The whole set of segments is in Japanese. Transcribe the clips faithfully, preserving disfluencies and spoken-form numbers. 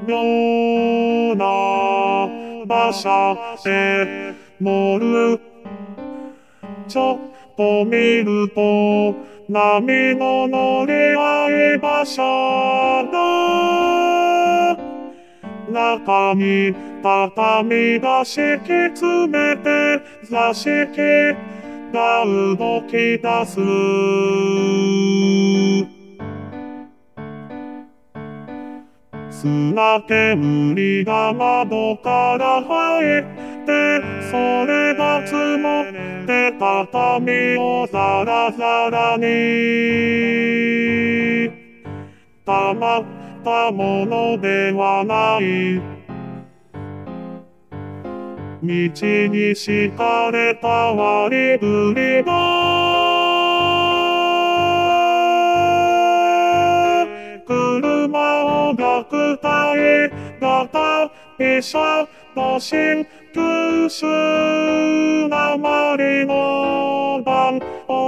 ような馬車で乗る。ちょっと見ると波の乗り合い馬車だ。中に畳が敷き詰めて座敷が動き出す。砂煙が窓から入ってそれが積もって畳をザラザラに溜まったものではない。道に敷かれた割り振りが車を学隊型飛車の新九州なまりの番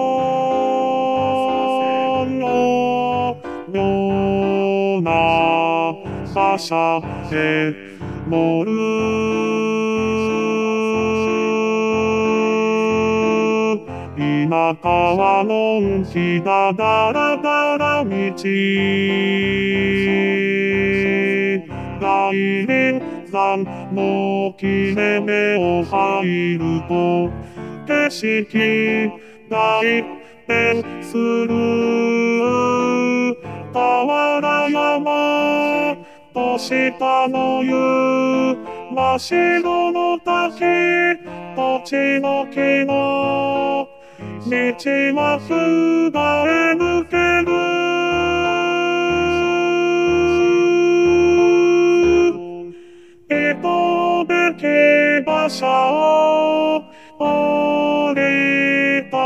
号のような馬車で乗る。田舎はのんきだだらだら道。大輪山の切れ目を入ると景色が一変する。俵山と下の湯、真っ白の滝、土地の木の道はすがえ抜ける。人べき馬車を降りた。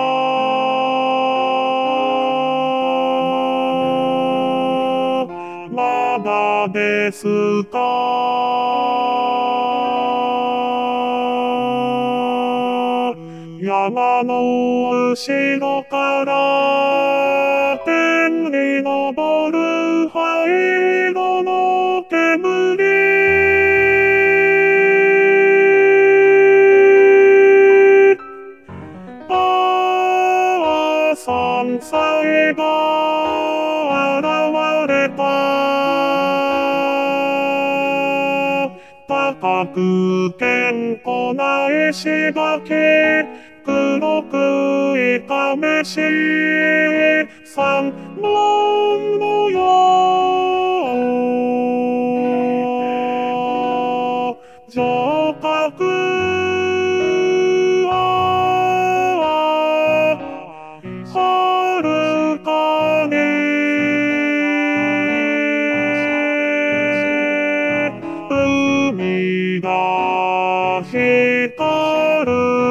まだですか。山の後ろから天に昇る灰色の煙。ああ、山菜が現れた。高く健康な石垣、黒くいかめしい山門のよう。城郭ははるかに海が光る。